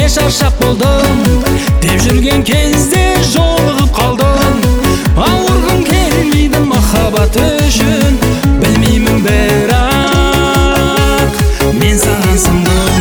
мен шаршап болдым деп жүрген кезде жолығып қалдым. Ауырғым келмейді махаббат үшін, білмеймін бірақ мен саған сындым.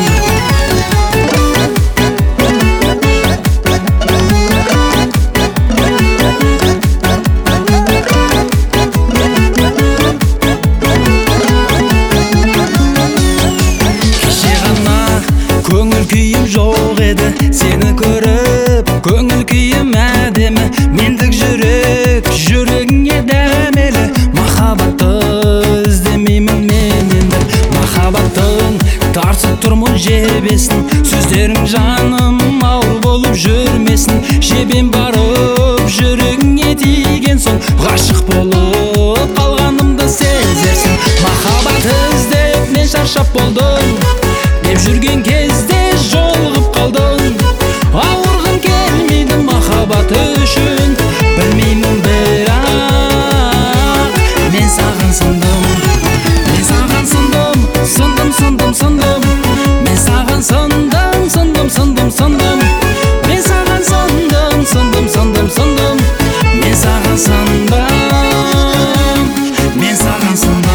Көңіл күйім жоқ еді, сені көріп көңіл күйім әдемі. Мендік жүрек, жүрегіңе дәмелі. Махаббатты іздемеймін мен енді, махаббаттың тарсып тұрмын жебесін. Сөздерің жаным ауыр болып жүрмесін. Жебем барып жүрегіңе тиген соң, ғашық болып қалғанымды сезерсің. Махаббат іздеп мен шаршап болдым деп жүрген кезде жолығып қалдым. Ауырғым келмейді махаббат үшін, білмеймін бірақ мен саған сындым. Мен саған сындым, сындым, сындым, сындым. Мен саған сындым, сындым, сындым, сындым. Мен саған сындым, сындым, сындым, сындым. Мен саған сындым, мен саған сындым.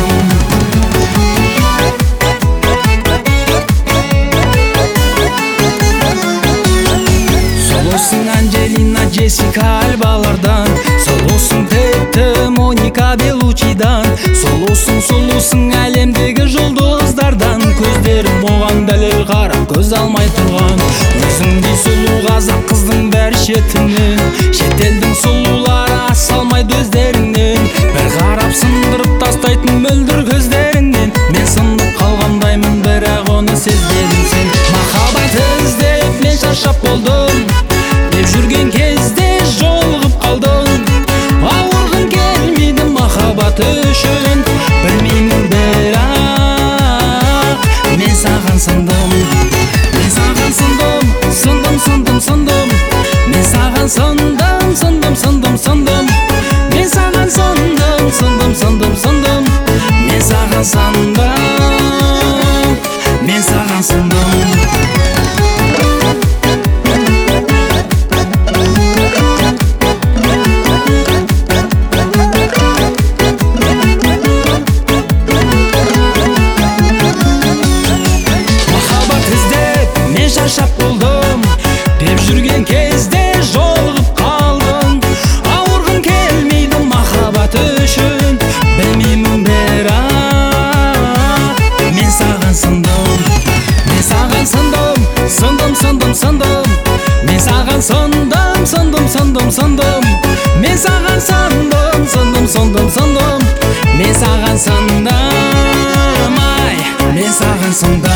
Анджелина, Джессика Альбалардан, сұлусың тіпті Моника Белучидан. Сұлусың әлемдегі жұлдыздардан. Көздерім оған дәлел қарап көз алмай тұрған. Өзіңдей сұлу қазақ қыздың бәрі шетінен, шетелдің сұлулары асалмайды өздеріңнен. Бір қарап сындырып тастайтын мөлдір көздеріңнен. Мен сындып қалғандаймын, бірақ оны сезбедің сен. Махаббат іздеп мен шаршап болдым деп жүрген кезде жолығып қалдым. Ауырғым келмейді махаббат үшін, білмеймін бірақ мен саған сындым. Мен саған сындым, сындым, сындым, сындым. Мен саған сындым, сындым, сындым, сындым. Мен саған сындым, сындым, сындым, сындым. Мен саған сындым, мен саған сындым. Шаршап болдым деп жүрген кезде жолығып қалдым. Ауырғым келмейді махаббат үшін, білмеймін бірақ мен саған сындым. Мен саған сындым, сындым, сындым, сындым. Мен саған сындым, сындым, сындым, сындым. Мен саған сындым, сындым, сындым, сындым. Мен саған сындым, ай, мен саған сындым.